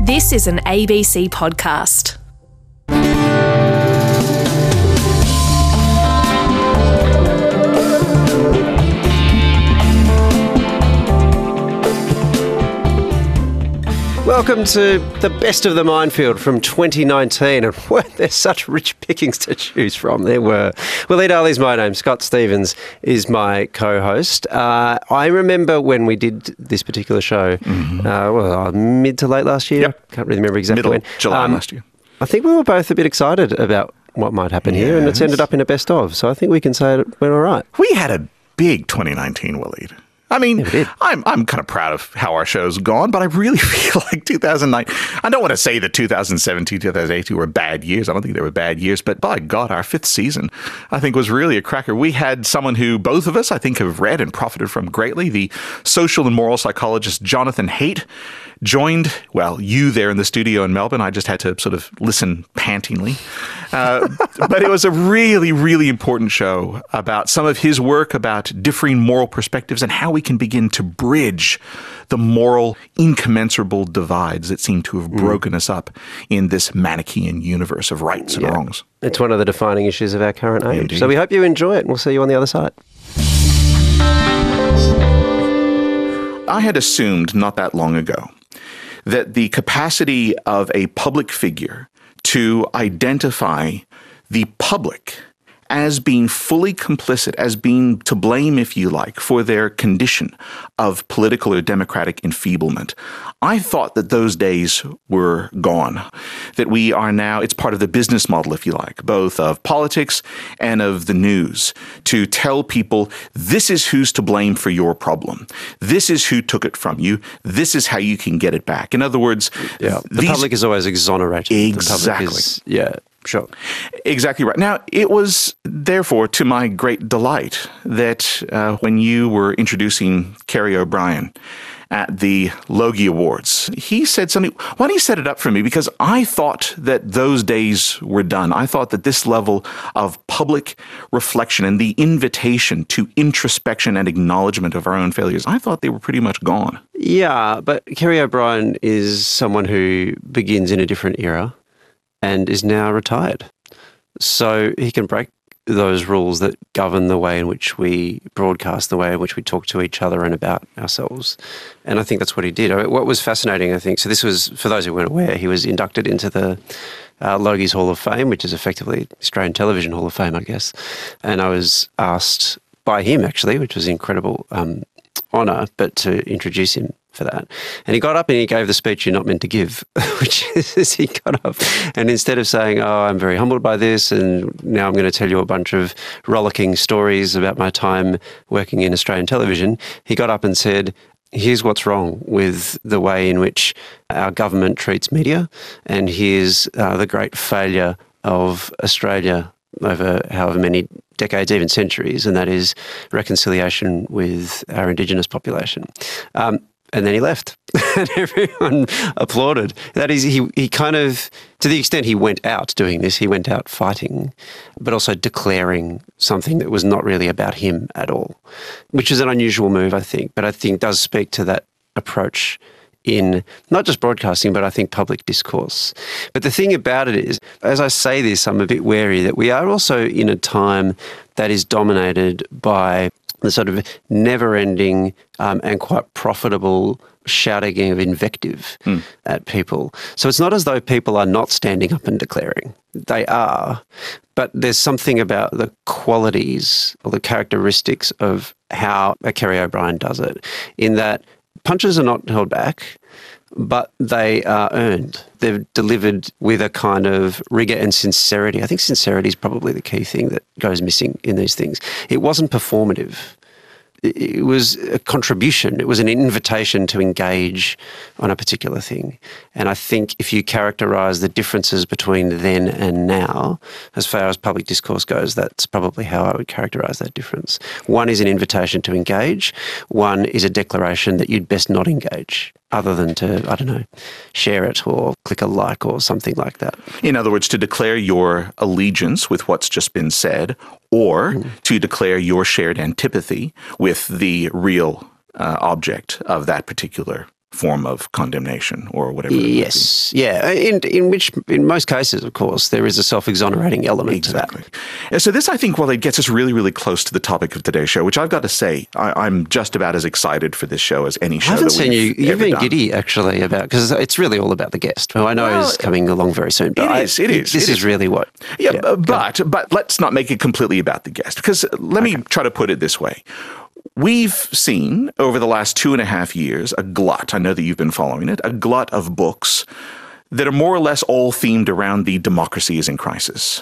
This is an ABC podcast. Welcome to the best of the minefield from 2019, and weren't there such rich pickings to choose from? There were. Waleed Aly is my name. Scott Stephens is my co-host. I remember when we did this particular show, mid to late last year. Yep. Can't really remember exactly when. July last year. I think we were both a bit excited about what might happen here, and it's ended up in a best of. So I think we can say it went all right. We had a big 2019, Waleed. I mean, I'm kind of proud of how our show's gone, but I really feel like 2009. I don't want to say that 2017, 2018 were bad years. I don't think they were bad years, but by God, our fifth season, I think, was really a cracker. We had someone who both of us, I think, have read and profited from greatly. The social and moral psychologist Jonathan Haidt joined, you there in the studio in Melbourne. I just had to sort of listen pantingly. But it was a really, really important show about some of his work about differing moral perspectives and how we can begin to bridge the moral incommensurable divides that seem to have broken us up in this Manichaean universe of rights and wrongs. It's one of the defining issues of our current age. Indeed. So we hope you enjoy it, and we'll see you on the other side. I had assumed not that long ago that the capacity of a public figure to identify the public as being fully complicit, as being to blame, if you like, for their condition of political or democratic enfeeblement. I thought that those days were gone, that we are now, it's part of the business model, if you like, both of politics and of the news, to tell people this is who's to blame for your problem. This is who took it from you. This is how you can get it back. In other words, the public is always exonerated. Exactly. The public is, sure. Exactly right. Now, it was therefore to my great delight that when you were introducing Kerry O'Brien at the Logie Awards, he said something. Why don't you set it up for me? Because I thought that those days were done. I thought that this level of public reflection and the invitation to introspection and acknowledgement of our own failures, I thought they were pretty much gone. Yeah, but Kerry O'Brien is someone who begins in a different era and is now retired. So he can break those rules that govern the way in which we broadcast, the way in which we talk to each other and about ourselves. And I think that's what he did. What was fascinating, I think, so this was, for those who weren't aware, he was inducted into the Logie's Hall of Fame, which is effectively Australian Television Hall of Fame, I guess. And I was asked by him, actually, which was an incredible honour, but to introduce him for that. And he got up and he gave the speech you're not meant to give, which is he got up and instead of saying, I'm very humbled by this and now I'm going to tell you a bunch of rollicking stories about my time working in Australian television, he got up and said, here's what's wrong with the way in which our government treats media, and here's the great failure of Australia over however many decades, even centuries, and that is reconciliation with our Indigenous population. And then he left and everyone applauded. That is, he kind of, to the extent he went out doing this, he went out fighting, but also declaring something that was not really about him at all, which is an unusual move, I think, but I think does speak to that approach in not just broadcasting, but I think public discourse. But the thing about it is, as I say this, I'm a bit wary that we are also in a time that is dominated by the sort of never-ending and quite profitable shouting of invective at people. So it's not as though people are not standing up and declaring. They are. But there's something about the qualities or the characteristics of how a Kerry O'Brien does it, in that punches are not held back, but they are earned. They're delivered with a kind of rigour and sincerity. I think sincerity is probably the key thing that goes missing in these things. It wasn't performative. It was a contribution. It was an invitation to engage on a particular thing. And I think if you characterise the differences between then and now, as far as public discourse goes, that's probably how I would characterise that difference. One is an invitation to engage. One is a declaration that you'd best not engage, other than to, share it or click a like or something like that. In other words, to declare your allegiance with what's just been said, or to declare your shared antipathy with the real object of that particular form of condemnation or whatever. Yes, yeah. In most cases, of course, there is a self-exonerating element to that. And so this, I think, it gets us really, really close to the topic of today's show, which I've got to say, I'm just about as excited for this show as any show. I haven't seen you've been giddy actually about, because it's really all about the guest, who I know is coming along very soon. But it is. This is really what. Yeah, but let's not make it completely about the guest, because let me try to put it this way. We've seen over the last 2.5 years a glut, I know that you've been following it, a glut of books that are more or less all themed around the democracy is in crisis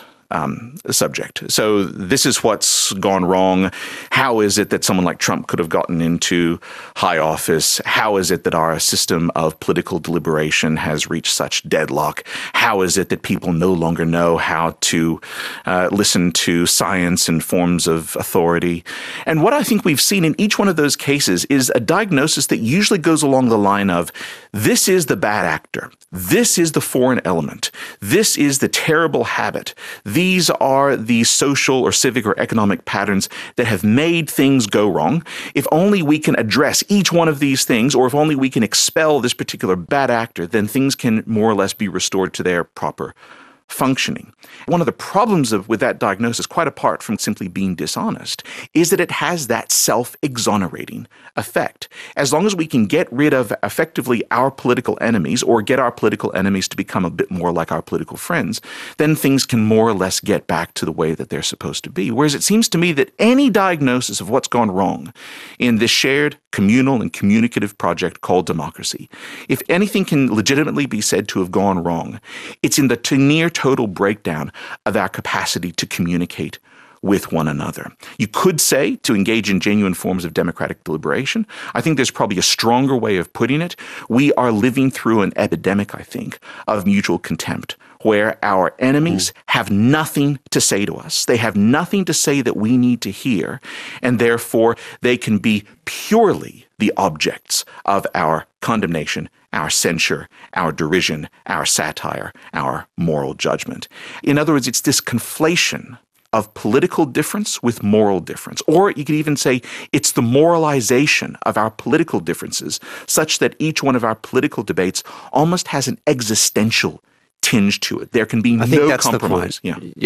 subject. So this is what's gone wrong. How is it that someone like Trump could have gotten into high office? How is it that our system of political deliberation has reached such deadlock? How is it that people no longer know how to listen to science and forms of authority? And what I think we've seen in each one of those cases is a diagnosis that usually goes along the line of, this is the bad actor. This is the foreign element. This is the terrible habit. These are the social or civic or economic patterns that have made things go wrong. If only we can address each one of these things, or if only we can expel this particular bad actor, then things can more or less be restored to their proper functioning. One of the problems with that diagnosis, quite apart from simply being dishonest, is that it has that self-exonerating effect. As long as we can get rid of effectively our political enemies, or get our political enemies to become a bit more like our political friends, then things can more or less get back to the way that they're supposed to be. Whereas it seems to me that any diagnosis of what's gone wrong in this shared communal and communicative project called democracy, if anything can legitimately be said to have gone wrong, it's in the near total breakdown of our capacity to communicate with one another. You could say to engage in genuine forms of democratic deliberation. I think there's probably a stronger way of putting it. We are living through an epidemic, I think, of mutual contempt, where our enemies have nothing to say to us. They have nothing to say that we need to hear, and therefore they can be purely the objects of our condemnation, our censure, our derision, our satire, our moral judgment. In other words, it's this conflation of political difference with moral difference. Or you could even say it's the moralization of our political differences, such that each one of our political debates almost has an existential tinge to it. There can be no compromise.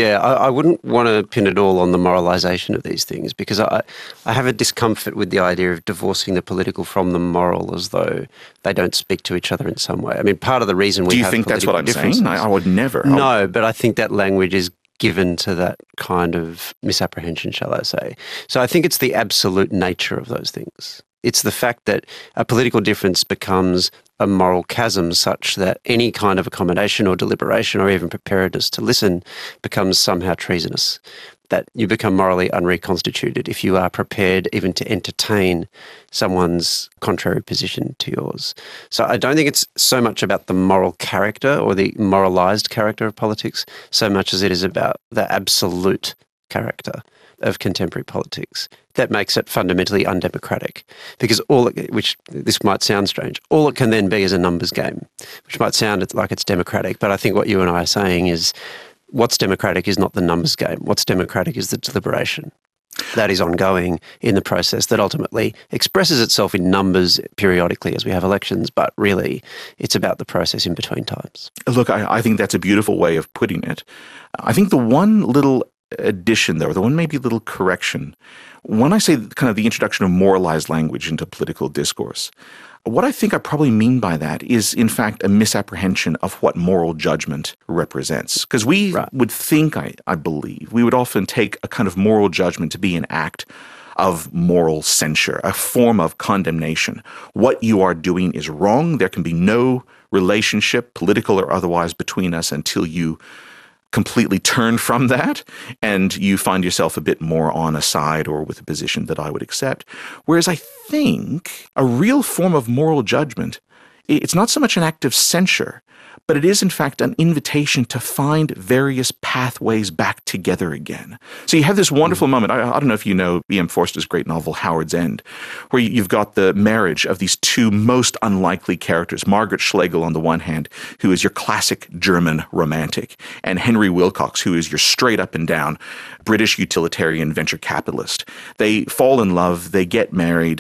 I wouldn't want to pin it all on the moralization of these things, because I have a discomfort with the idea of divorcing the political from the moral as though they don't speak to each other in some way. I mean, part of the reason we have Do you think that's what I'm saying? I would never. No, but I think that language is given to that kind of misapprehension, shall I say. So I think it's the absolute nature of those things. It's the fact that a political difference becomes a moral chasm such that any kind of accommodation or deliberation or even preparedness to listen becomes somehow treasonous, that you become morally unreconstituted if you are prepared even to entertain someone's contrary position to yours. So I don't think it's so much about the moral character or the moralized character of politics so much as it is about the absolute character of contemporary politics that makes it fundamentally undemocratic. Because which this might sound strange, all it can then be is a numbers game, which might sound like it's democratic, but I think what you and I are saying is what's democratic is not the numbers game. What's democratic is the deliberation that is ongoing in the process that ultimately expresses itself in numbers periodically as we have elections, but really it's about the process in between times. Look, I think that's a beautiful way of putting it. I think the one little addition, though, the one maybe little correction, when I say kind of the introduction of moralized language into political discourse, what I think I probably mean by that is, in fact, a misapprehension of what moral judgment represents. Because we would think, I believe, we would often take a kind of moral judgment to be an act of moral censure, a form of condemnation. What you are doing is wrong. There can be no relationship, political or otherwise, between us until you completely turn from that and you find yourself a bit more on a side or with a position that I would accept. Whereas I think a real form of moral judgment, it's not so much an act of censure, but it is in fact an invitation to find various pathways back together again. So you have this wonderful moment. I don't know if you know E.M. Forster's great novel, Howard's End, where you've got the marriage of these two most unlikely characters, Margaret Schlegel on the one hand, who is your classic German romantic, and Henry Wilcox, who is your straight up and down British utilitarian venture capitalist. They fall in love, they get married,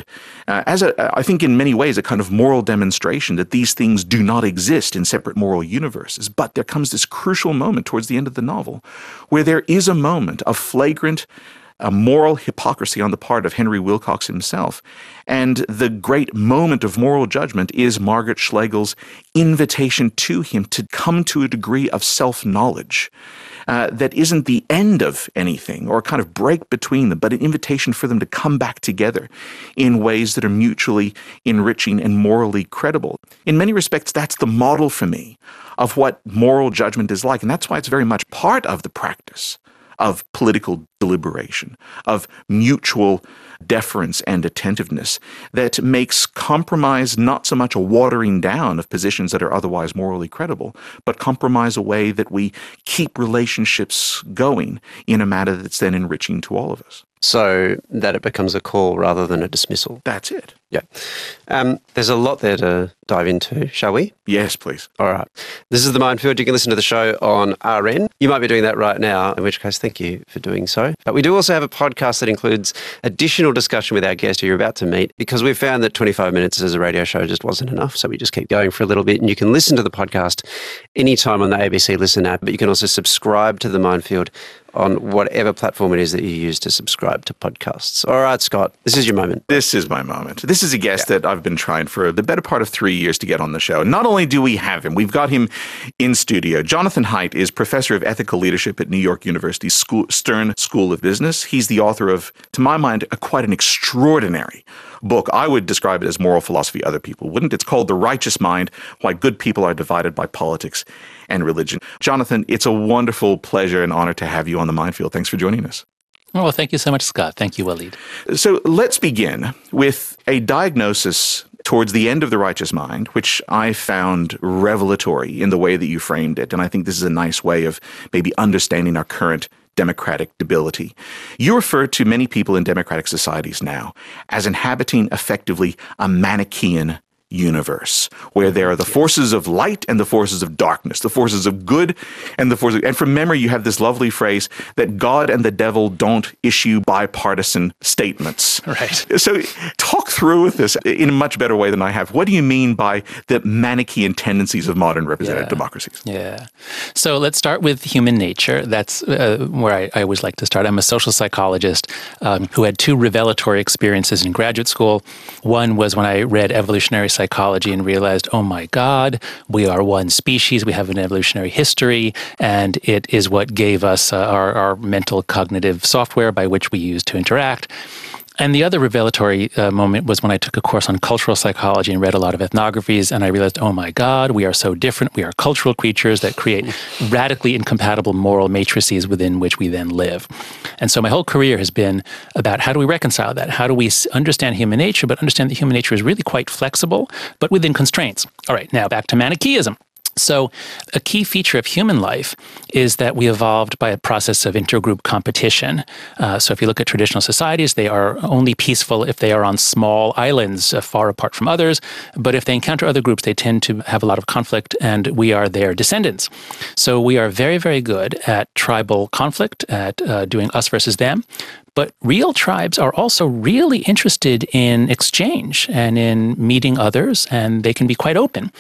I think in many ways, a kind of moral demonstration that these things do not exist in separate moral universes. But there comes this crucial moment towards the end of the novel where there is a moment of flagrant moral hypocrisy on the part of Henry Wilcox himself. And the great moment of moral judgment is Margaret Schlegel's invitation to him to come to a degree of self-knowledge that isn't the end of anything or a kind of break between them, but an invitation for them to come back together in ways that are mutually enriching and morally credible. In many respects, that's the model for me of what moral judgment is like, and that's why it's very much part of the practice of political deliberation, of mutual deference and attentiveness that makes compromise not so much a watering down of positions that are otherwise morally credible, but compromise a way that we keep relationships going in a manner that's then enriching to all of us. So that it becomes a call rather than a dismissal. That's it. Yeah. There's a lot there to dive into, shall we? Yes, please. All right. This is The Minefield. You can listen to the show on RN. You might be doing that right now, in which case, thank you for doing so. But we do also have a podcast that includes additional discussion with our guest who you're about to meet, because we found that 25 minutes as a radio show just wasn't enough. So we just keep going for a little bit. And you can listen to the podcast anytime on the ABC Listen app, but you can also subscribe to The Minefield on whatever platform it is that you use to subscribe to podcasts. All right, Scott, this is your moment. This is my moment. This is a guest that I've been trying for the better part of 3 years to get on the show. Not only do we have him, we've got him in studio. Jonathan Haidt is professor of ethical leadership at New York University's Stern School of Business. He's the author of, to my mind, quite an extraordinary book. I would describe it as moral philosophy other people wouldn't. It's called The Righteous Mind, Why Good People Are Divided by Politics and Religion. Jonathan, it's a wonderful pleasure and honor to have you on The Minefield. Thanks for joining us. Well, thank you so much, Scott. Thank you, Walid. So let's begin with a diagnosis towards the end of The Righteous Mind, which I found revelatory in the way that you framed it. And I think this is a nice way of maybe understanding our current democratic debility. You refer to many people in democratic societies now as inhabiting effectively a Manichaean universe, where there are the forces of light and the forces of darkness, the forces of good and the forces of, and from memory you have this lovely phrase that God and the devil don't issue bipartisan statements. Right. So talk through with this in a much better way than I have. What do you mean by the Manichaean tendencies of modern representative democracies? Yeah. So let's start with human nature. That's where I always like to start. I'm a social psychologist who had two revelatory experiences in graduate school. One was when I read evolutionary psychology and realized, oh my God, we are one species, we have an evolutionary history, and it is what gave us our mental cognitive software by which we use to interact. And the other revelatory moment was when I took a course on cultural psychology and read a lot of ethnographies, and I realized, oh my God, we are so different. We are cultural creatures that create radically incompatible moral matrices within which we then live. And so my whole career has been about how do we reconcile that? How do we understand human nature, but understand that human nature is really quite flexible, but within constraints? All right, now back to Manichaeism. So a key feature of human life is that we evolved by a process of intergroup competition. So if you look at traditional societies, they are only peaceful if they are on small islands far apart from others. But if they encounter other groups, they tend to have a lot of conflict, and we are their descendants. So we are very, very good at tribal conflict, at doing us versus them. But real tribes are also really interested in exchange and in meeting others, and they can be quite open.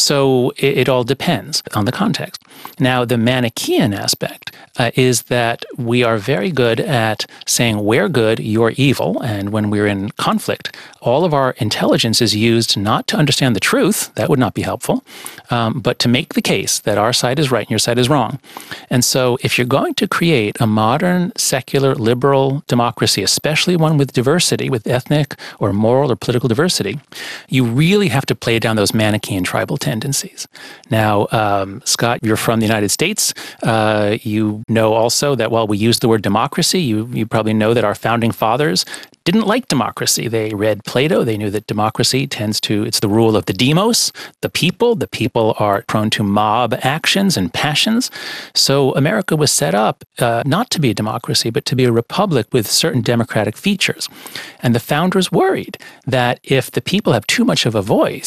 So it all depends on the context. Now, the Manichaean aspect is that we are very good at saying we're good, you're evil, and when we're in conflict, all of our intelligence is used not to understand the truth, that would not be helpful, but to make the case that our side is right and your side is wrong. And so if you're going to create a modern, secular, liberal democracy, especially one with diversity, with ethnic or moral or political diversity, you really have to play down those Manichaean tribal tendencies. Now, Scott, you're from the United States. You know also that while we use the word democracy, you probably know that our founding fathers didn't like democracy. They read Plato. They knew that democracy it's the rule of the demos, the people. The people are prone to mob actions and passions. So America was set up not to be a democracy, but to be a republic with certain democratic features. And the founders worried that if the people have too much of a voice,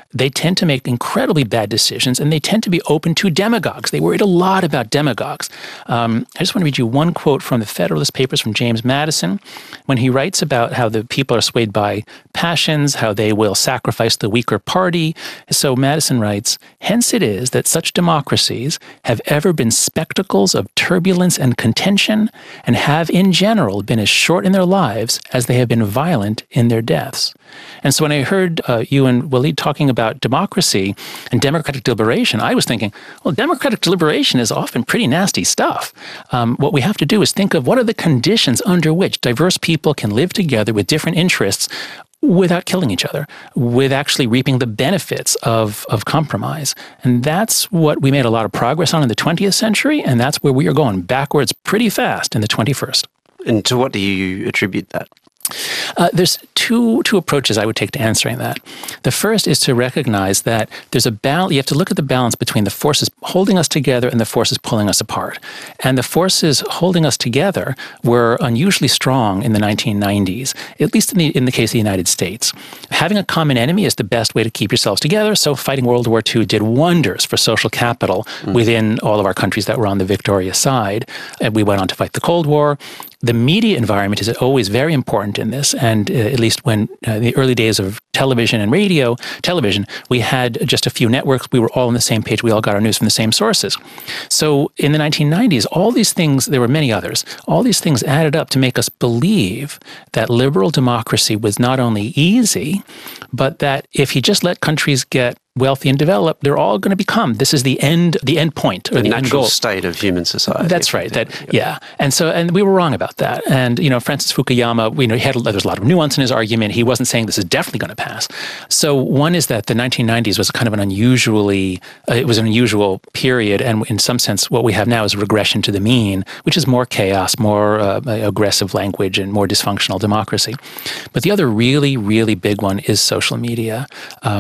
they tend to make incredibly bad decisions, and they tend to be open to demagogues. They worried a lot about demagogues. I just want to read you one quote from the Federalist Papers from James Madison, when he writes about how the people are swayed by passions, how they will sacrifice the weaker party. So Madison writes, "Hence it is that such democracies have ever been spectacles of turbulence and contention, and have in general been as short in their lives as they have been violent in their deaths." And so when I heard you and Walid talking about democracy and democratic deliberation, I was thinking, well, democratic deliberation is often pretty nasty stuff. What we have to do is think of what are the conditions under which diverse people can live together with different interests without killing each other, with actually reaping the benefits of compromise. And that's what we made a lot of progress on in the 20th century, and that's where we are going backwards pretty fast in the 21st. And to what do you attribute that? There's two approaches I would take to answering that. The first is to recognize that there's a balance. You have to look at the balance between the forces holding us together and the forces pulling us apart. And the forces holding us together were unusually strong in the 1990s, at least in the case of the United States. Having a common enemy is the best way to keep yourselves together. So fighting World War II did wonders for social capital within all of our countries that were on the victorious side. And we went on to fight the Cold War. The media environment is always very important in this, and at least when the early days of television and television, we had just a few networks. We were all on the same page. We all got our news from the same sources. So in the 1990s, all these things, there were many others, all these things added up to make us believe that liberal democracy was not only easy, but that if you just let countries get wealthy and developed, they're all going to become. This is the end point, or the end goal. Natural state of human society. That's right. And we were wrong about that. And Francis Fukuyama, there's a lot of nuance in his argument. He wasn't saying this is definitely going to pass. So one is that the 1990s was kind of an unusual period, and in some sense, what we have now is a regression to the mean, which is more chaos, more aggressive language, and more dysfunctional democracy. But the other really, really big one is social media.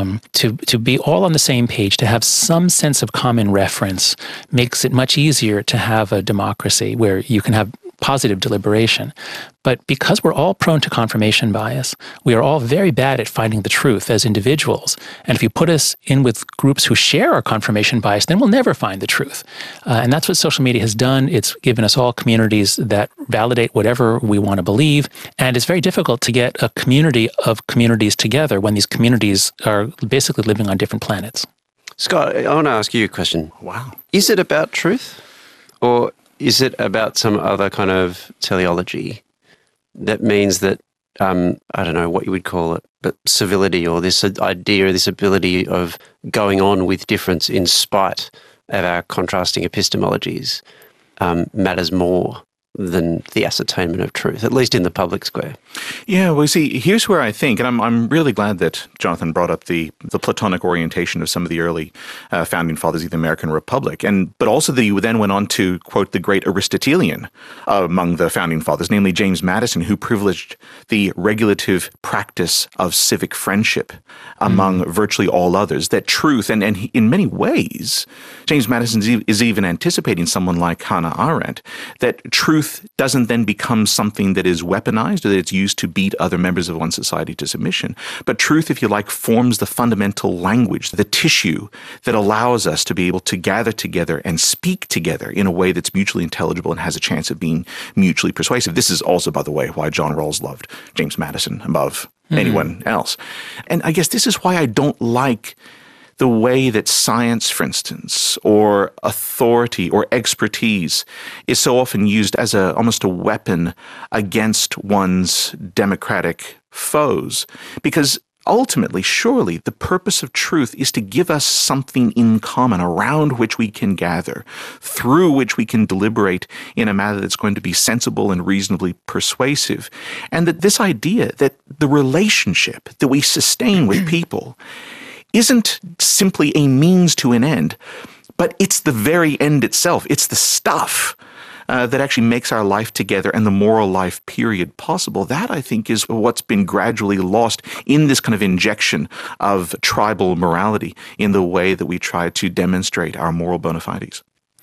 To be all on the same page, to have some sense of common reference, makes it much easier to have a democracy where you can have positive deliberation. But because we're all prone to confirmation bias, we are all very bad at finding the truth as individuals. And if you put us in with groups who share our confirmation bias, then we'll never find the truth. And that's what social media has done. It's given us all communities that validate whatever we want to believe. And it's very difficult to get a community of communities together when these communities are basically living on different planets. Scott, I want to ask you a question. Wow. Is it about truth, or is it about some other kind of teleology that means that, I don't know what you would call it, but civility, or this idea, this ability of going on with difference in spite of our contrasting epistemologies matters more than the ascertainment of truth, at least in the public square? Yeah, well, see, here's where I think, and I'm really glad that Jonathan brought up the Platonic orientation of some of the early founding fathers of the American Republic, but also that he then went on to quote the great Aristotelian among the founding fathers, namely James Madison, who privileged the regulative practice of civic friendship among virtually all others, that truth, and in many ways, James Madison is even anticipating someone like Hannah Arendt, that truth doesn't then become something that is weaponized or that it's used to beat other members of one society to submission. But truth, if you like, forms the fundamental language, the tissue that allows us to be able to gather together and speak together in a way that's mutually intelligible and has a chance of being mutually persuasive. This is also, by the way, why John Rawls loved James Madison above anyone else. And I guess this is why I don't like the way that science, for instance, or authority or expertise is so often used as almost a weapon against one's democratic foes. Because ultimately, surely, the purpose of truth is to give us something in common around which we can gather, through which we can deliberate in a manner that's going to be sensible and reasonably persuasive. And that this idea that the relationship that we sustain with people isn't simply a means to an end, but it's the very end itself. It's the stuff that actually makes our life together and the moral life period possible. That, I think, is what's been gradually lost in this kind of injection of tribal morality in the way that we try to demonstrate our moral bona fides.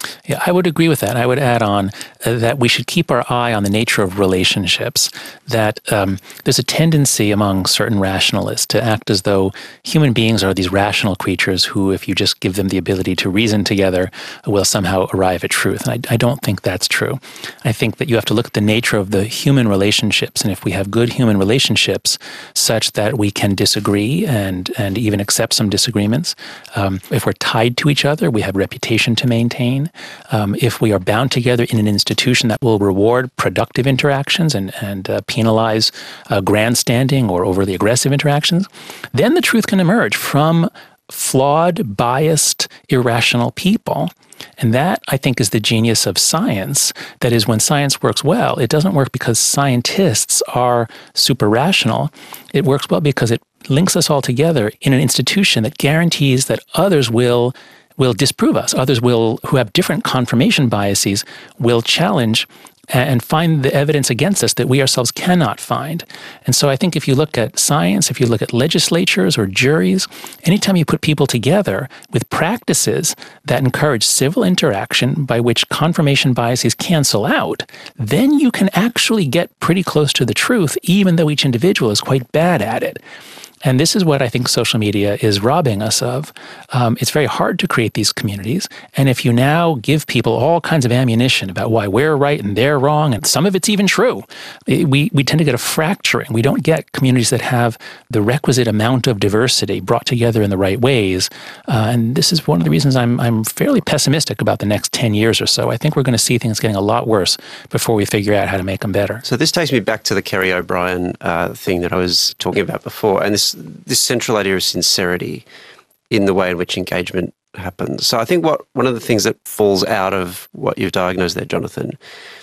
Yeah, I would agree with that. I would add on that we should keep our eye on the nature of relationships, that there's a tendency among certain rationalists to act as though human beings are these rational creatures who, if you just give them the ability to reason together, will somehow arrive at truth. And I don't think that's true. I think that you have to look at the nature of the human relationships, and if we have good human relationships such that we can disagree and even accept some disagreements, if we're tied to each other, we have reputation to maintain. If we are bound together in an institution that will reward productive interactions and penalize grandstanding or overly aggressive interactions, then the truth can emerge from flawed, biased, irrational people. And that, I think, is the genius of science. That is, when science works well, it doesn't work because scientists are super rational. It works well because it links us all together in an institution that guarantees that others will disprove us. Others who have different confirmation biases will challenge and find the evidence against us that we ourselves cannot find. And so I think if you look at science, if you look at legislatures or juries, anytime you put people together with practices that encourage civil interaction by which confirmation biases cancel out, then you can actually get pretty close to the truth, even though each individual is quite bad at it. And this is what I think social media is robbing us of. It's very hard to create these communities. And if you now give people all kinds of ammunition about why we're right and they're wrong, and some of it's even true, we tend to get a fracturing. We don't get communities that have the requisite amount of diversity brought together in the right ways. And this is one of the reasons I'm fairly pessimistic about the next 10 years or so. I think we're going to see things getting a lot worse before we figure out how to make them better. So this takes me back to the Kerry O'Brien thing that I was talking about before. And this central idea of sincerity in the way in which engagement happens. So I think one of the things that falls out of what you've diagnosed there, Jonathan,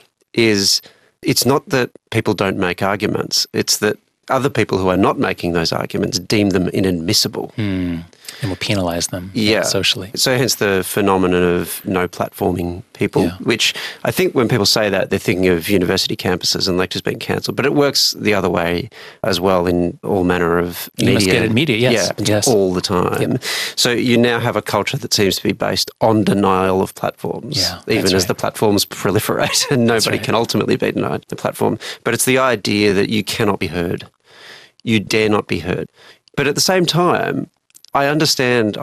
is it's not that people don't make arguments, it's that other people who are not making those arguments deem them inadmissible. And will penalize them socially. So hence the phenomenon of no platforming people, which I think when people say that, they're thinking of university campuses and lectures being cancelled. But it works the other way as well in all manner of media. You must get in media, yes. Yeah, all the time. Yep. So you now have a culture that seems to be based on denial of platforms, even as the platforms proliferate and nobody can ultimately be denied the platform. But it's the idea that you cannot be heard. You dare not be heard. But at the same time, I understand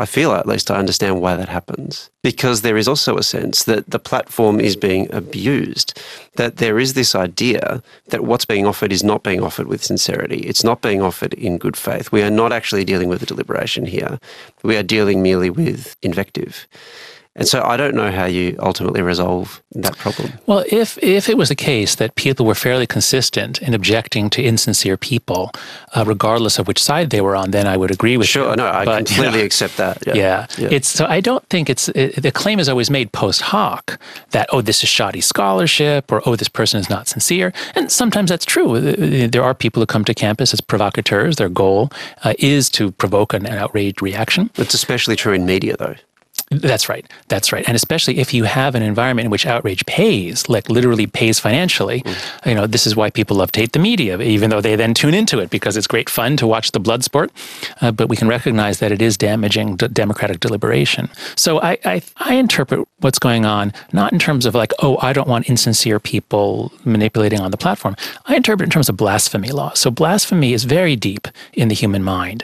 why that happens, because there is also a sense that the platform is being abused, that there is this idea that what's being offered is not being offered with sincerity. It's not being offered in good faith. We are not actually dealing with a deliberation here. We are dealing merely with invective. And so I don't know how you ultimately resolve that problem. Well, if it was the case that people were fairly consistent in objecting to insincere people, regardless of which side they were on, then I would agree with you. Sure, no, I completely accept that. Yeah. So I don't think the claim is always made post hoc that, this is shoddy scholarship, or, this person is not sincere. And sometimes that's true. There are people who come to campus as provocateurs. Their goal is to provoke an outraged reaction. It's especially true in media, though. That's right. And especially if you have an environment in which outrage pays, like literally pays financially, this is why people love to hate the media, even though they then tune into it because it's great fun to watch the blood sport. But we can recognize that it is damaging democratic deliberation. So I interpret what's going on not in terms of like, I don't want insincere people manipulating on the platform. I interpret it in terms of blasphemy law. So blasphemy is very deep in the human mind.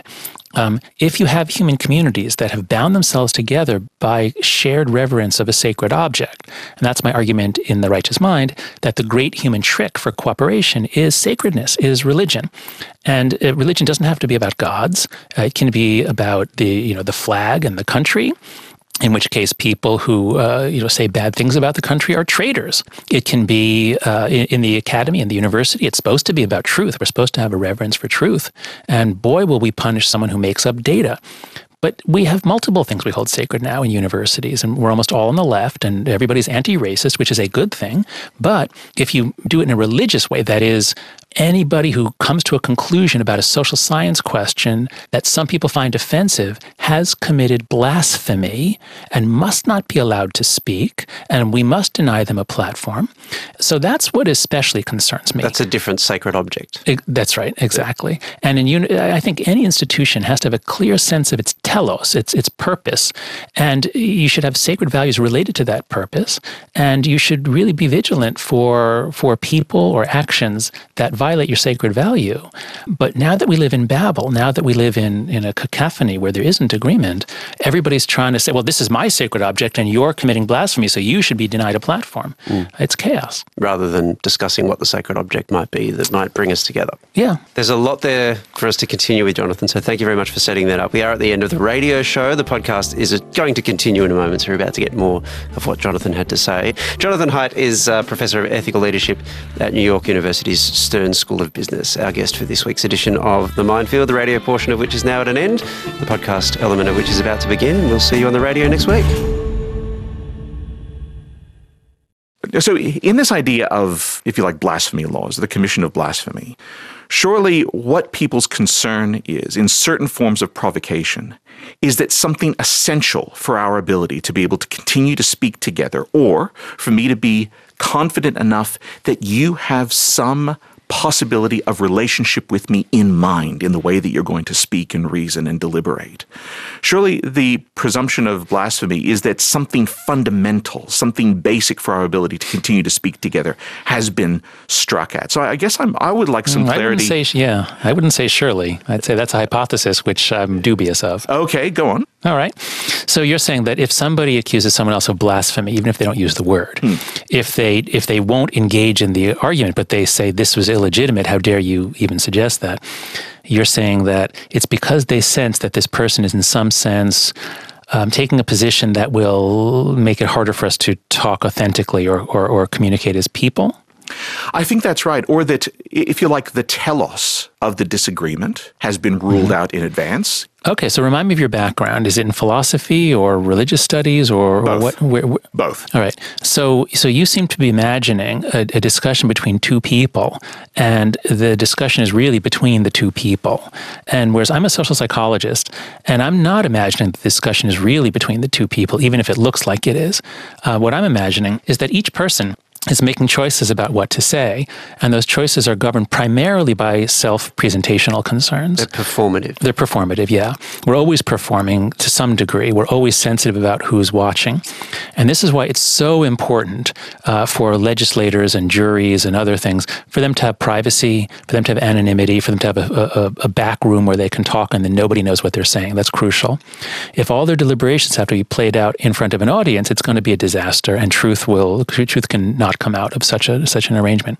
If you have human communities that have bound themselves together by shared reverence of a sacred object, and that's my argument in The Righteous Mind, that the great human trick for cooperation is sacredness, is religion. And religion doesn't have to be about gods. It can be about the flag and the country, in which case people who say bad things about the country are traitors. It can be in the academy, in the university, it's supposed to be about truth. We're supposed to have a reverence for truth. And boy, will we punish someone who makes up data. But we have multiple things we hold sacred now in universities, and we're almost all on the left, and everybody's anti-racist, which is a good thing. But if you do it in a religious way, that is, anybody who comes to a conclusion about a social science question that some people find offensive has committed blasphemy and must not be allowed to speak, and we must deny them a platform. So that's what especially concerns me. That's a different sacred object. That's right, exactly. And I think any institution has to have a clear sense of its telos, its purpose. And you should have sacred values related to that purpose. And you should really be vigilant for people or actions that violate your sacred value. But now that we live in Babel, now that we live in a cacophony where there isn't agreement, everybody's trying to say, well, this is my sacred object and you're committing blasphemy, so you should be denied a platform. It's chaos. Rather than discussing what the sacred object might be that might bring us together. Yeah. There's a lot there for us to continue with, Jonathan, so thank you very much for setting that up. We are at the end of the radio show. The podcast is going to continue in a moment, so we're about to get more of what Jonathan had to say. Jonathan Haidt is Professor of Ethical Leadership at New York University's Stern School of Business, our guest for this week's edition of The Minefield, the radio portion of which is now at an end, the podcast element of which is about to begin. We'll see you on the radio next week. So in this idea of, if you like, blasphemy laws, the commission of blasphemy, surely what people's concern is in certain forms of provocation is that something essential for our ability to be able to continue to speak together, or for me to be confident enough that you have some possibility of relationship with me in mind in the way that you're going to speak and reason and deliberate. Surely the presumption of blasphemy is that something fundamental, something basic for our ability to continue to speak together has been struck at. So I guess I would like some clarity. I wouldn't say surely. I'd say that's a hypothesis which I'm dubious of. Okay, go on. All right. So you're saying that if somebody accuses someone else of blasphemy, even if they don't use the word, if they won't engage in the argument, but they say this was illegitimate, how dare you even suggest that? You're saying that it's because they sense that this person is in some sense taking a position that will make it harder for us to talk authentically or communicate as people? I think that's right. Or that, if you like, the telos of the disagreement has been ruled out in advance. Okay, so remind me of your background. Is it in philosophy or religious studies or Both. What? Both. All right. So you seem to be imagining a discussion between two people, and the discussion is really between the two people. And whereas I'm a social psychologist, and I'm not imagining the discussion is really between the two people, even if it looks like it is. What I'm imagining is that each person is making choices about what to say, and those choices are governed primarily by self-presentational concerns. They're performative. They're performative, yeah. We're always performing to some degree. We're always sensitive about who's watching. And this is why it's so important for legislators and juries and other things, for them to have privacy, for them to have anonymity, for them to have a back room where they can talk and then nobody knows what they're saying. That's crucial. If all their deliberations have to be played out in front of an audience, it's going to be a disaster, and truth can not come out of such an arrangement.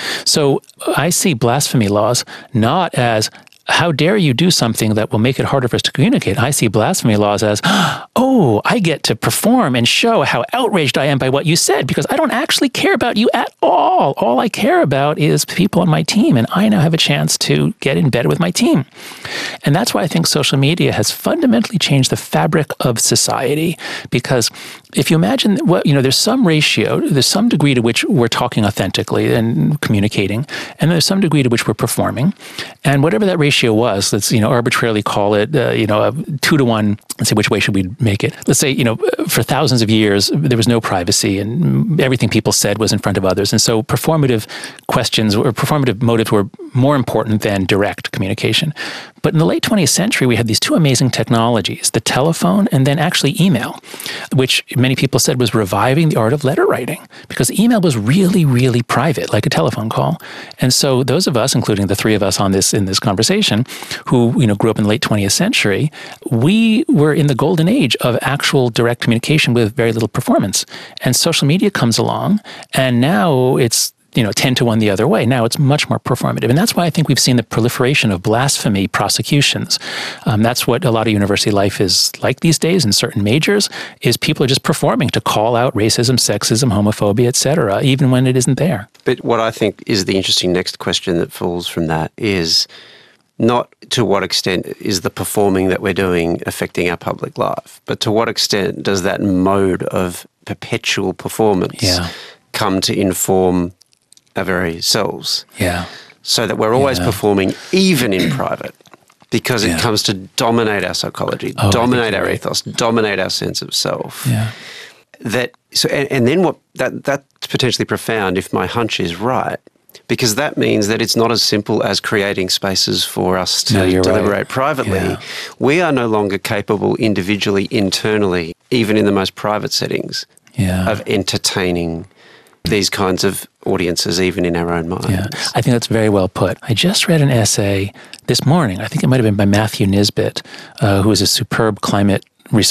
So I see blasphemy laws not as, how dare you do something that will make it harder for us to communicate? I see blasphemy laws as, oh, I get to perform and show how outraged I am by what you said because I don't actually care about you at all. All I care about is people on my team, and I now have a chance to get in bed with my team. And that's why I think social media has fundamentally changed the fabric of society, because if you imagine, there's some ratio, there's some degree to which we're talking authentically and communicating, and there's some degree to which we're performing. And whatever that ratio was, let's arbitrarily call it a 2-to-1. Let's say, which way should we make it? Let's say for thousands of years there was no privacy, and everything people said was in front of others, and so performative questions or performative motives were more important than direct communication. But in the late 20th century, we had these two amazing technologies, the telephone and then actually email, which many people said was reviving the art of letter writing, because email was really, really private, like a telephone call. And so those of us, including the three of us in this conversation, who grew up in the late 20th century, we were in the golden age of actual direct communication with very little performance. And social media comes along, and now it's 10-to-1 the other way. Now it's much more performative. And that's why I think we've seen the proliferation of blasphemy prosecutions. That's what a lot of university life is like these days in certain majors, is people are just performing to call out racism, sexism, homophobia, etc., even when it isn't there. But what I think is the interesting next question that falls from that is not to what extent is the performing that we're doing affecting our public life, but to what extent does that mode of perpetual performance come to inform our very selves. Yeah. So that we're always performing, even in private, because it comes to dominate our psychology, dominate our ethos, dominate our sense of self. Yeah. And then what that's potentially profound if my hunch is right, because that means that it's not as simple as creating spaces for us to deliberate privately. Yeah. We are no longer capable individually, internally, even in the most private settings, of entertaining these kinds of audiences, even in our own minds. Yeah, I think that's very well put. I just read an essay this morning, I think it might have been by Matthew Nisbet, who is a superb climate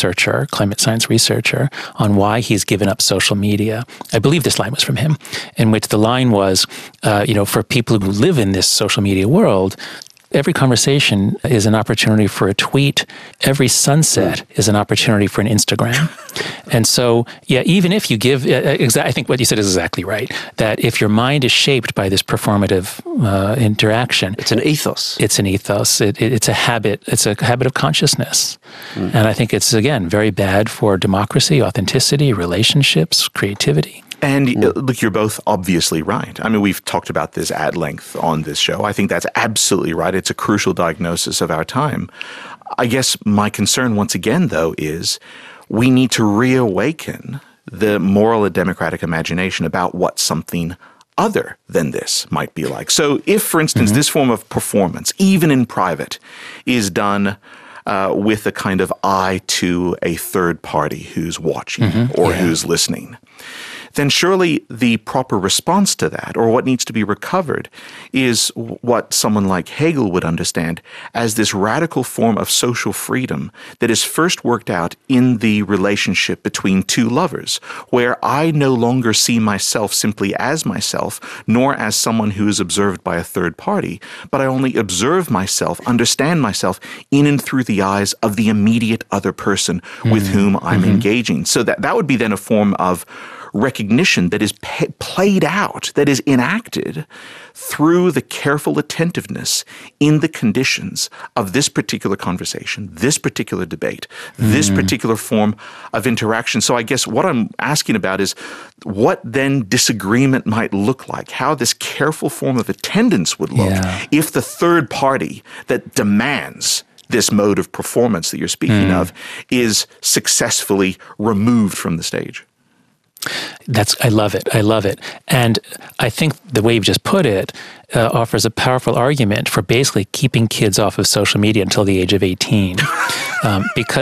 science researcher, on why he's given up social media. I believe this line was from him, in which the line was, for people who live in this social media world, every conversation is an opportunity for a tweet. Every sunset is an opportunity for an Instagram. And so, even if you give, I think what you said is exactly right, that if your mind is shaped by this performative interaction. It's an ethos. It's an ethos. It's a habit. It's a habit of consciousness. And I think it's, again, very bad for democracy, authenticity, relationships, creativity. And look, you're both obviously right. I mean, we've talked about this at length on this show. I think that's absolutely right. It's a crucial diagnosis of our time. I guess my concern once again, though, is we need to reawaken the moral and democratic imagination about what something other than this might be like. So if, for instance, this form of performance, even in private, is done with a kind of eye to a third party who's watching or who's listening, then surely the proper response to that, or what needs to be recovered, is what someone like Hegel would understand as this radical form of social freedom that is first worked out in the relationship between two lovers, where I no longer see myself simply as myself, nor as someone who is observed by a third party, but I only observe myself, understand myself in and through the eyes of the immediate other person with whom I'm engaging. So that would be then a form of recognition that is played out, that is enacted through the careful attentiveness in the conditions of this particular conversation, this particular debate, this particular form of interaction. So I guess what I'm asking about is what then disagreement might look like, how this careful form of attendance would look if the third party that demands this mode of performance that you're speaking of is successfully removed from the stage. I love it. I love it. And I think the way you've just put it offers a powerful argument for basically keeping kids off of social media until the age of 18. Now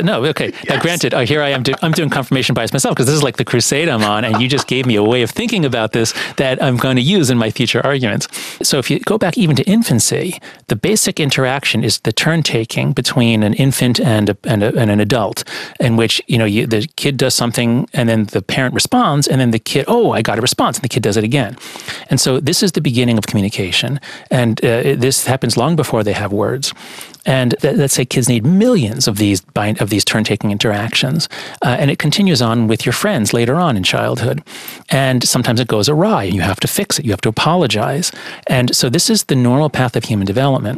granted, here I am, I'm doing confirmation bias myself, because this is like the crusade I'm on, and you just gave me a way of thinking about this that I'm going to use in my future arguments. So if you go back even to infancy, the basic interaction is the turn-taking between an infant and an adult, in which the kid does something, and then the parent responds, and then the kid, I got a response, and the kid does it again. And so this is the beginning of communication, and this happens long before they have words. And let's say kids need millions of these turn-taking interactions, and it continues on with your friends later on in childhood. And sometimes it goes awry, and you have to fix it. You have to apologize. And so this is the normal path of human development.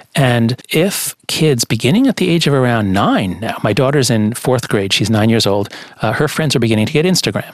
And if kids beginning at the age of around 9 now, my daughter's in 4th grade, she's 9 years old, her friends are beginning to get Instagram.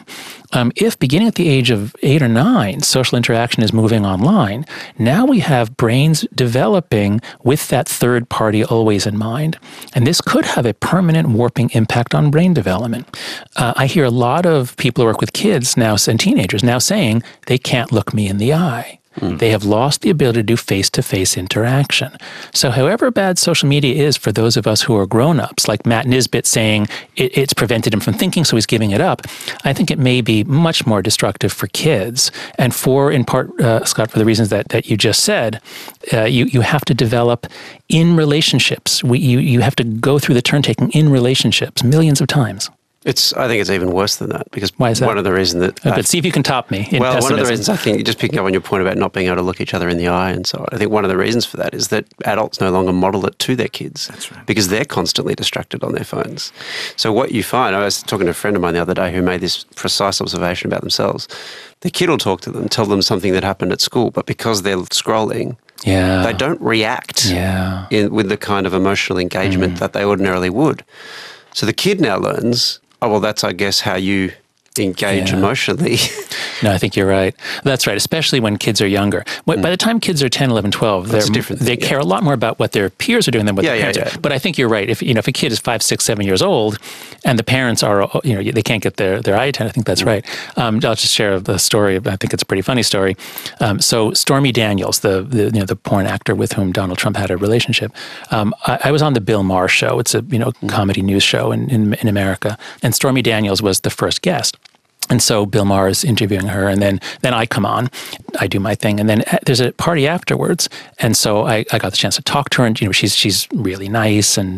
If beginning at the age of 8 or 9, social interaction is moving online, now we have brains developing with that third party always in mind. And this could have a permanent warping impact on brain development. I hear a lot of people who work with kids now and teenagers now saying they can't look me in the eye. They have lost the ability to do face-to-face interaction. So however bad social media is for those of us who are grown-ups, like Matt Nisbet saying it's prevented him from thinking, so he's giving it up, I think it may be much more destructive for kids. And in part, Scott, for the reasons that you just said, you have to develop in relationships. You have to go through the turn-taking in relationships millions of times. I think it's even worse than that, because why is that? One of the reasons that... but see if you can top me in pessimism. One of the reasons, I think, just picking up on your point about not being able to look each other in the eye and so on, I think one of the reasons for that is that adults no longer model it to their kids. That's right. Because they're constantly distracted on their phones. So what you find, I was talking to a friend of mine the other day who made this precise observation about themselves. The kid will talk to them, tell them something that happened at school, but because they're scrolling, they don't react with the kind of emotional engagement that they ordinarily would. So the kid now learns, that's, I guess, how you engage emotionally. No, I think you're right. That's right, especially when kids are younger. By the time kids are 10, 11, 12, they care a lot more about what their peers are doing than what their parents are. But I think you're right. If a kid is 5, 6, 7 years old and the parents are, they can't get their eye attention, I think that's right. I'll just share the story. I think it's a pretty funny story. So Stormy Daniels, the porn actor with whom Donald Trump had a relationship, I was on the Bill Maher show. It's a comedy news show in America, and Stormy Daniels was the first guest. And so Bill Maher is interviewing her, and then I come on, I do my thing, and then there's a party afterwards, and so I got the chance to talk to her, and she's really nice, and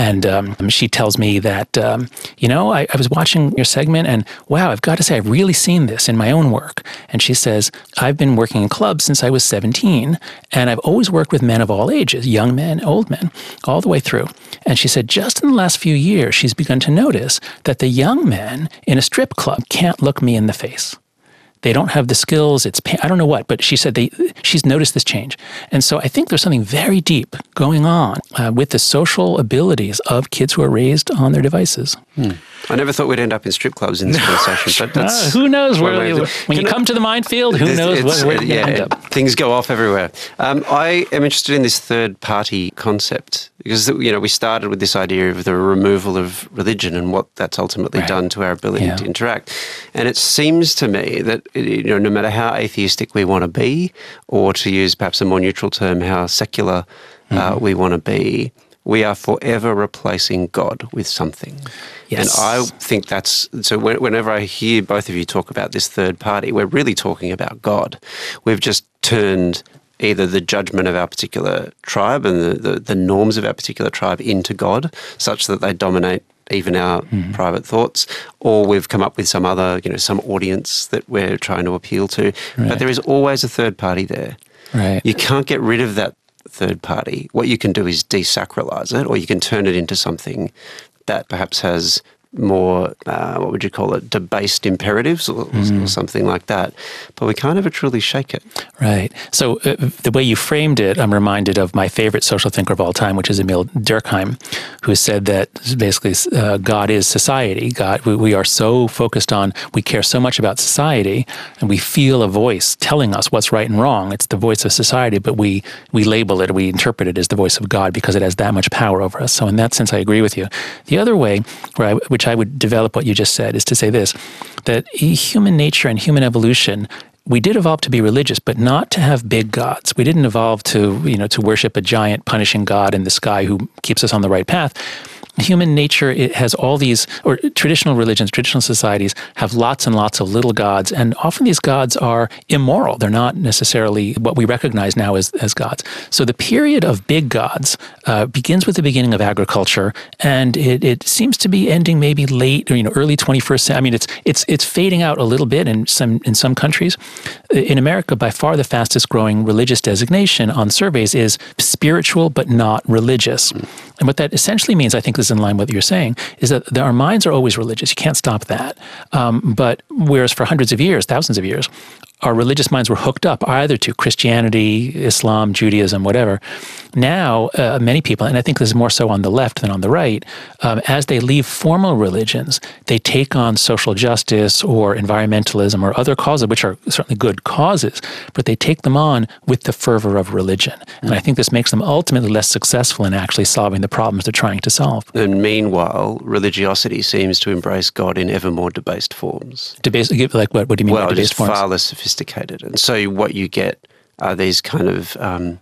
she tells me that I was watching your segment, and wow, I've got to say I've really seen this in my own work. And she says, I've been working in clubs since I was 17, and I've always worked with men of all ages, young men, old men, all the way through. And she said, just in the last few years, she's begun to notice that the young men in a strip club can't look me in the face. They don't have the skills. I don't know what, but she said she's noticed this change. And so I think there's something very deep going on with the social abilities of kids who are raised on their devices. I never thought we'd end up in strip clubs in this conversation, but that's... who knows? When you come to the minefield, who knows where you end up? Things go off everywhere. I am interested in this third-party concept because, we started with this idea of the removal of religion and what that's ultimately done to our ability to interact. And it seems to me that, no matter how atheistic we want to be, or to use perhaps a more neutral term, how secular we want to be, we are forever replacing God with something. Yes. And I think so whenever I hear both of you talk about this third party, we're really talking about God. We've just turned either the judgment of our particular tribe and the norms of our particular tribe into God, such that they dominate even our private thoughts, or we've come up with some other, some audience that we're trying to appeal to. Right. But there is always a third party there. Right. You can't get rid of that third party. What you can do is desacralize it, or you can turn it into something that perhaps has more, what would you call it, debased imperatives or something like that. But we can't ever truly shake it. Right. So the way you framed it, I'm reminded of my favorite social thinker of all time, which is Emil Durkheim, who said that basically God is society. We are so focused on, we care so much about society, and we feel a voice telling us what's right and wrong. It's the voice of society, but we label it, we interpret it as the voice of God because it has that much power over us. So in that sense, I agree with you. The other way, which I would develop what you just said, is to say this, that human nature and human evolution, we did evolve to be religious, but not to have big gods. We didn't evolve to worship a giant punishing God in the sky who keeps us on the right path. Human nature, it has all these, or traditional religions, traditional societies have lots and lots of little gods, and often these gods are immoral. They're not necessarily what we recognize now as gods. So the period of big gods begins with the beginning of agriculture, and it seems to be ending maybe late or early 21st century. I mean, it's fading out a little bit in some countries. In America, by far the fastest growing religious designation on surveys is spiritual but not religious. And what that essentially means, I think this is in line with what you're saying, is that our minds are always religious. You can't stop that. But whereas for hundreds of years, thousands of years, our religious minds were hooked up either to Christianity, Islam, Judaism, whatever. Now, many people, and I think this is more so on the left than on the right, as they leave formal religions, they take on social justice or environmentalism or other causes, which are certainly good causes, but they take them on with the fervor of religion. And I think this makes them ultimately less successful in actually solving the problems they're trying to solve. And meanwhile, religiosity seems to embrace God in ever more debased forms. Debased, like what? What do you mean by debased forms? Well, far less sophisticated. And so what you get are these kind of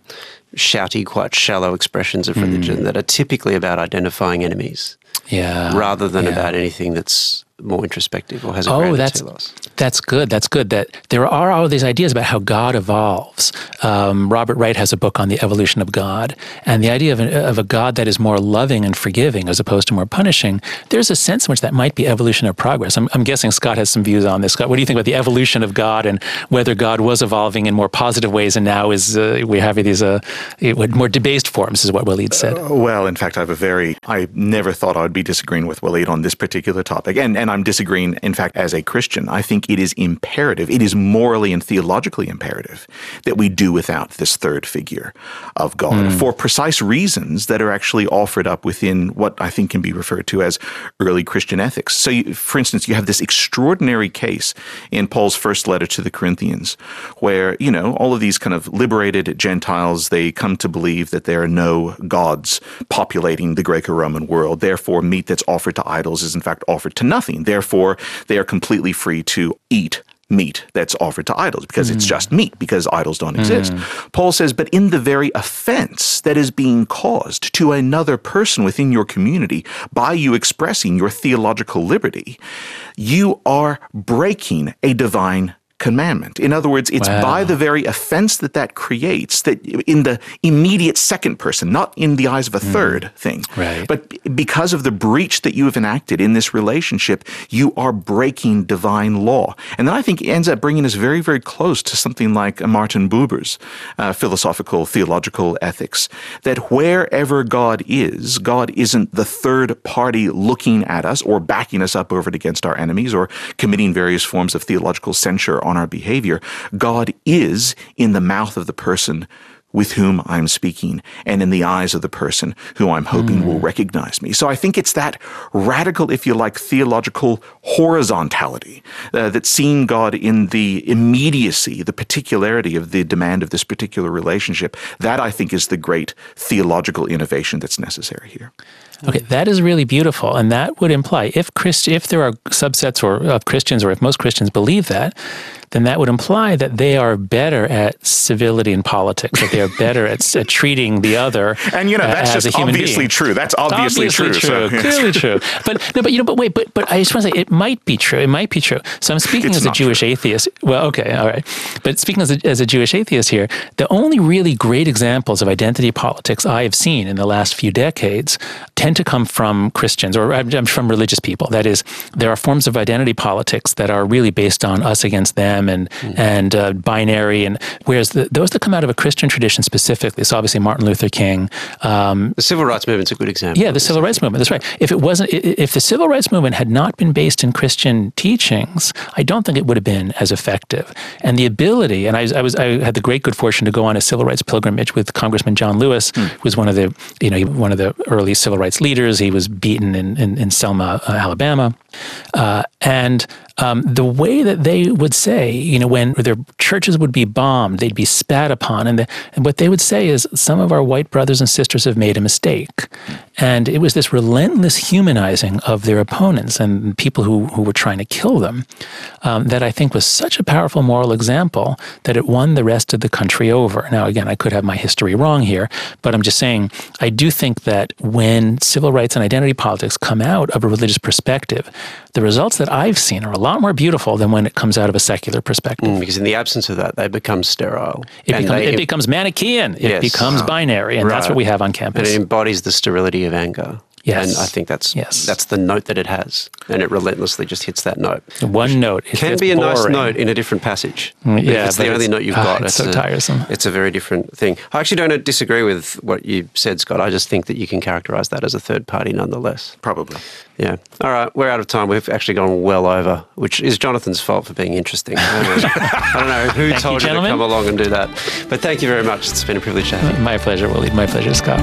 shouty, quite shallow expressions of religion that are typically about identifying enemies rather than about anything that's more introspective or has a greater telos. That's good. That there are all these ideas about how God evolves. Robert Wright has a book on the evolution of God, and the idea of a God that is more loving and forgiving as opposed to more punishing. There's a sense in which that might be evolution or progress. I'm guessing Scott has some views on this. Scott, what do you think about the evolution of God and whether God was evolving in more positive ways and now is we have these more debased forms, is what Walid said. Well, in fact, I never thought I would be disagreeing with Walid on this particular topic, and I'm disagreeing, in fact, as a Christian. I think it is imperative, it is morally and theologically imperative that we do without this third figure of God for precise reasons that are actually offered up within what I think can be referred to as early Christian ethics. So, for instance, you have this extraordinary case in Paul's first letter to the Corinthians where, all of these kind of liberated Gentiles, they come to believe that there are no gods populating the Greco-Roman world. Therefore, meat that's offered to idols is in fact offered to nothing. Therefore, they are completely free to eat meat that's offered to idols because it's just meat, because idols don't exist. Paul says, but in the very offense that is being caused to another person within your community by you expressing your theological liberty, you are breaking a divine commandment. In other words, it's by the very offense that creates, that in the immediate second person, not in the eyes of a third thing, but because of the breach that you have enacted in this relationship, you are breaking divine law. And then I think it ends up bringing us very, very close to something like Martin Buber's philosophical, theological ethics, that wherever God isn't the third party looking at us or backing us up over it against our enemies or committing various forms of theological censure on our behavior. God is in the mouth of the person with whom I'm speaking and in the eyes of the person who I'm hoping will recognize me. So I think it's that radical, if you like, theological horizontality that's seeing God in the immediacy, the particularity of the demand of this particular relationship. That, I think, is the great theological innovation that's necessary here. Okay, that is really beautiful, and that would imply if there are subsets of Christians, or if most Christians believe that, then that would imply that they are better at civility in politics, that they are better at treating the other and that's as just a human obviously being. true. That's obviously true. Clearly true. But I just want to say it might be true. It might be true. So I'm speaking as a Jewish atheist. Well, okay, all right. But speaking as a Jewish atheist here, the only really great examples of identity politics I have seen in the last few decades tend to come from Christians, or I'm from religious people. That is, there are forms of identity politics that are really based on us against them and binary, and whereas those that come out of a Christian tradition specifically, so obviously Martin Luther King. The Civil Rights Movement's a good example. Yeah, the Civil Rights Movement, that's right. If the Civil Rights Movement had not been based in Christian teachings, I don't think it would have been as effective. And the ability, and I had the great good fortune to go on a civil rights pilgrimage with Congressman John Lewis, who was one of the early civil rights leaders. He was beaten in Selma, Alabama. And the way that they would say, when their churches would be bombed, they'd be spat upon. And what they would say is, some of our white brothers and sisters have made a mistake. And it was this relentless humanizing of their opponents and people who were trying to kill them that I think was such a powerful moral example that it won the rest of the country over. Now, again, I could have my history wrong here, but I'm just saying, I do think that when civil rights and identity politics come out of a religious perspective, the results that I've seen are a lot more beautiful than when it comes out of a secular perspective. Because in the absence of that, they become sterile. It becomes Manichaean. It becomes binary, and that's what we have on campus. And it embodies the sterility of anger. Yes. And I think that's the note that it has, and it relentlessly just hits that note. One note. It can be a nice note in a different passage. If it's the only note you've got. It's so tiresome. It's a very different thing. I actually don't disagree with what you said, Scott. I just think that you can characterise that as a third party nonetheless. Probably. Yeah. All right, we're out of time. We've actually gone well over, which is Jonathan's fault for being interesting. I don't know who told you to come along and do that. But thank you very much. It's been a privilege to have you. My pleasure, Willie. My pleasure, Scott.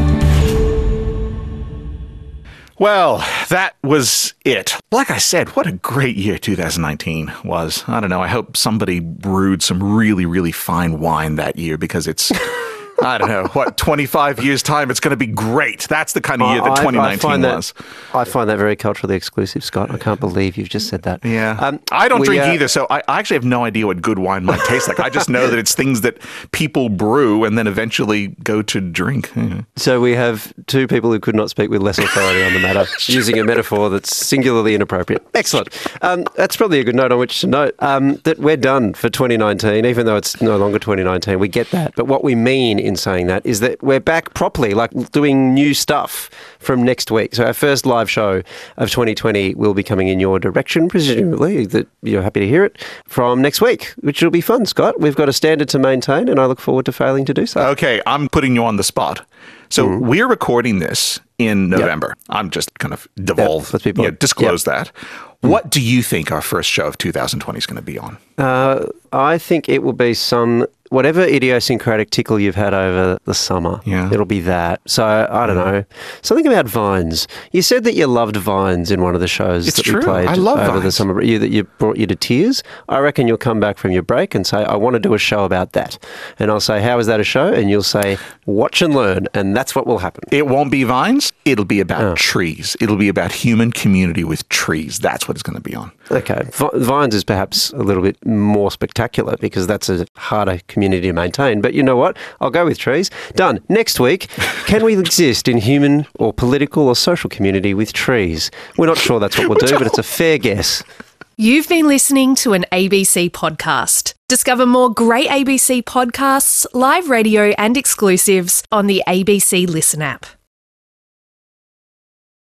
Well, that was it. Like I said, what a great year 2019 was. I don't know. I hope somebody brewed some really, really fine wine that year, because it's, I don't know, 25 years' time, it's going to be great. That's the kind of year that 2019 was. I find that very culturally exclusive, Scott. I can't believe you've just said that. Yeah. I don't drink either, so I actually have no idea what good wine might taste like. I just know that it's things that people brew and then eventually go to drink. Yeah. So we have two people who could not speak with less authority on the matter, using a metaphor that's singularly inappropriate. Excellent. That's probably a good note on which to note that we're done for 2019, even though it's no longer 2019. We get that. But what we mean in saying that is that we're back properly, like doing new stuff from next week. So our first live show of 2020 will be coming in your direction, presumably, that you're happy to hear it, from next week, which will be fun, Scott. We've got a standard to maintain, and I look forward to failing to do so. Okay, I'm putting you on the spot. So we're recording this in November. I'm just kind of disclose that. What do you think our first show of 2020 is going to be on? I think it will be whatever idiosyncratic tickle you've had over the summer. Yeah. It'll be that. So, I don't know. Something about vines. You said that you loved vines in one of the shows we played over the summer. That you brought you to tears. I reckon you'll come back from your break and say, I want to do a show about that. And I'll say, how is that a show? And you'll say, watch and learn. And that's what will happen. It won't be vines. It'll be about trees. It'll be about human community with trees. That's what it's going to be on. Okay. Vines is perhaps a little bit more spectacular because that's a harder community to maintain. But you know what? I'll go with trees. Done. Next week, can we exist in human or political or social community with trees? We're not sure that's what we'll do, but it's a fair guess. You've been listening to an ABC podcast. Discover more great ABC podcasts, live radio and exclusives on the ABC Listen app.